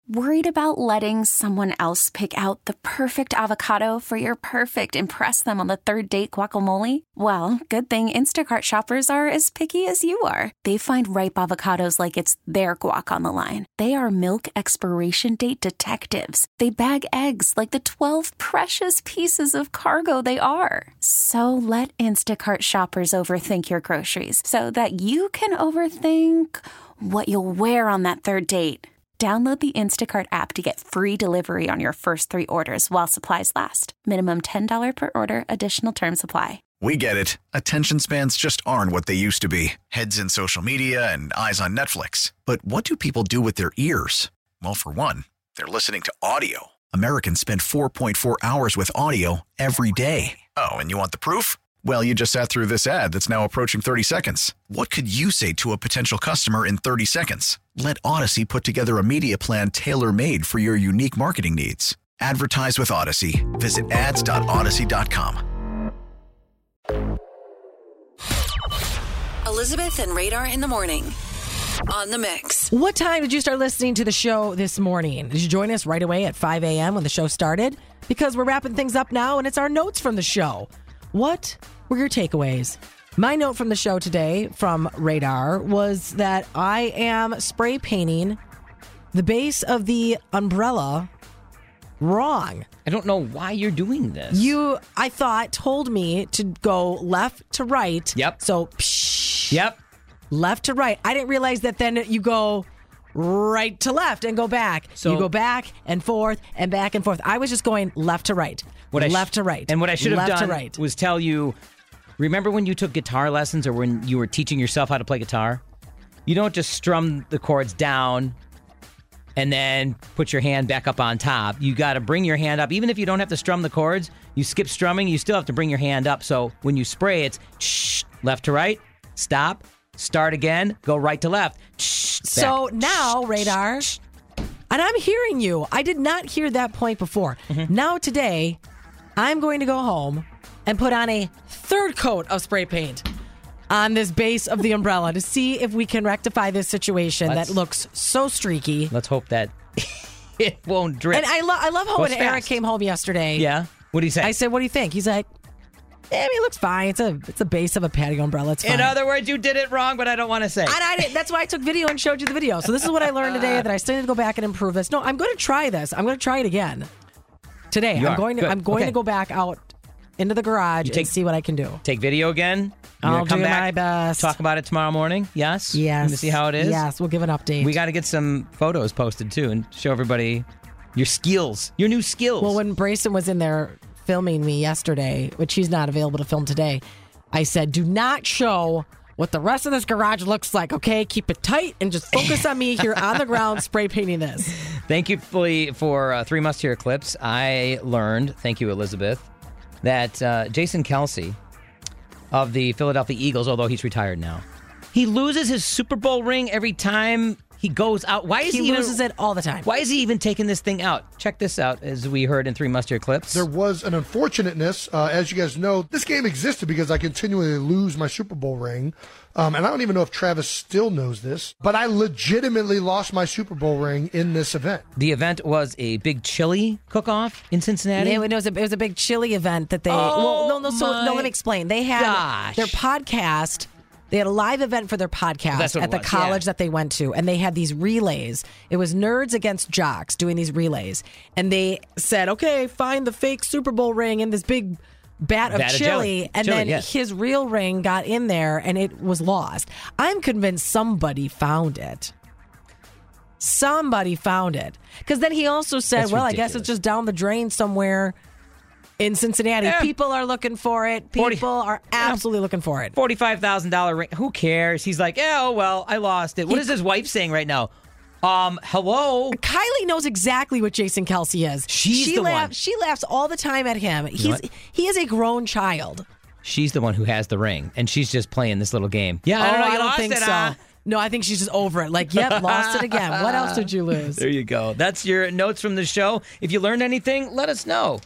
Worried about letting someone else pick out the perfect avocado for your perfect impress them on the third date guacamole? Well, good thing Instacart shoppers are as picky as you are. They find ripe avocados like it's their guac on the line. They are milk expiration date detectives. They bag eggs like the 12 precious pieces of cargo they are. So let Instacart shoppers overthink your groceries so that you can overthink what you'll wear on that third date. Download the Instacart app to get free delivery on your first 3 orders while supplies last. Minimum $10 per order. Additional terms apply. We get it. Attention spans just aren't what they used to be. Heads in social media and eyes on Netflix. But what do people do with their ears? Well, for one, they're listening to audio. Americans spend 4.4 hours with audio every day. Oh, and you want the proof? Well, you just sat through this ad that's now approaching 30 seconds. What could you say to a potential customer in 30 seconds? Let Odyssey put together a media plan tailor-made for your unique marketing needs. Advertise with Odyssey. Visit ads.odyssey.com. Elizabeth and Radar in the morning on the Mix. What time did you start listening to the show this morning? Did you join us right away at 5 a.m. when the show started? Because we're wrapping things up now and it's our notes from the show. What were your takeaways? My note from the show today from Radar was that I am spray painting the base of the umbrella wrong. I don't know why you're doing this. You, I thought, told me to go left to right. Yep. So, psh, Yep. left to right. I didn't realize that then you go right to left and go back. So you go back and forth and back and forth. I was just going left to right. Left to right. And what I should have left done to right. was tell you, remember when you took guitar lessons or when you were teaching yourself how to play guitar? You don't just strum the chords down and then put your hand back up on top. You got to bring your hand up. Even if you don't have to strum the chords, you skip strumming, you still have to bring your hand up. So when you spray, it's left to right, stop, start again, go right to left. So now, Radar, and I'm hearing you. I did not hear that point before. Mm-hmm. Now today, I'm going to go home and put on a third coat of spray paint on this base of the umbrella to see if we can rectify this situation that looks so streaky. Let's hope that it won't drip. And I love how when Eric came home yesterday. Yeah? What did he say? I said, what do you think? He's like, it looks fine. It's a base of a patio umbrella. It's fine. In other words, you did it wrong, but I don't want to say. And that's why I took video and showed you the video. So this is what I learned today, that I still need to go back and improve this. No, I'm going to try this. I'm going to try it again today. I'm going to go back out into the garage and see what I can do. Take video again? I'll do my best. Talk about it tomorrow morning? Yes? Yes. To see how it is? Yes, we'll give an update. We got to get some photos posted too and show everybody your skills, your new skills. Well, when Brayson was in there filming me yesterday, which he's not available to film today, I said, do not show what the rest of this garage looks like, okay? Keep it tight and just focus on me here on the ground spray painting this. Thank you for Three Musketeer clips. I learned, thank you, Elizabeth, that Jason Kelce of the Philadelphia Eagles, although he's retired now, he loses his Super Bowl ring every time he goes out. Why is he loses it all the time. Why is he even taking this thing out? Check this out, as we heard in Three Musketeer clips. There was an unfortunateness. As you guys know, this game existed because I continually lose my Super Bowl ring. And I don't even know if Travis still knows this, but I legitimately lost my Super Bowl ring in this event. The event was a big chili cook-off in Cincinnati? Yeah, it was a big chili event that they... let me explain. They had their podcast... They had a live event for their podcast at the college that they went to, and they had these relays. It was nerds against jocks doing these relays. And they said, okay, find the fake Super Bowl ring in this big bat of chili. And then his real ring got in there, and it was lost. I'm convinced somebody found it. Somebody found it. Because then he also said, That's ridiculous. ridiculous. I guess it's just down the drain somewhere in Cincinnati. Yeah. People are looking for it. People are absolutely looking for it. $45,000 ring. Who cares? He's like, oh, well, I lost it. What is his wife saying right now? Hello? Kylie knows exactly what Jason Kelce is. She laughs all the time at him. He is a grown child. She's the one who has the ring, and she's just playing this little game. Yeah, I don't think so. No, I think she's just over it. Like, yep, lost it again. What else did you lose? There you go. That's your notes from the show. If you learned anything, let us know.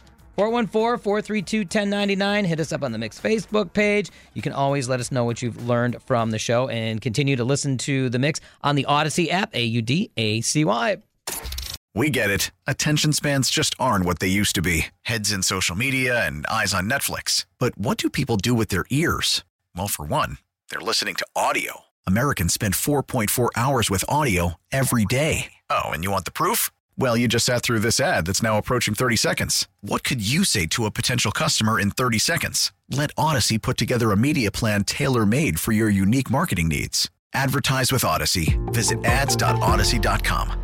414-432-1099. Hit us up on the Mix Facebook page. You can always let us know what you've learned from the show and continue to listen to the Mix on the Odyssey app, AUDACY. We get it. Attention spans just aren't what they used to be. Heads in social media and eyes on Netflix. But what do people do with their ears? Well, for one, they're listening to audio. Americans spend 4.4 hours with audio every day. Oh, and you want the proof? Well, you just sat through this ad that's now approaching 30 seconds. What could you say to a potential customer in 30 seconds? Let Odyssey put together a media plan tailor-made for your unique marketing needs. Advertise with Odyssey. Visit ads.odyssey.com.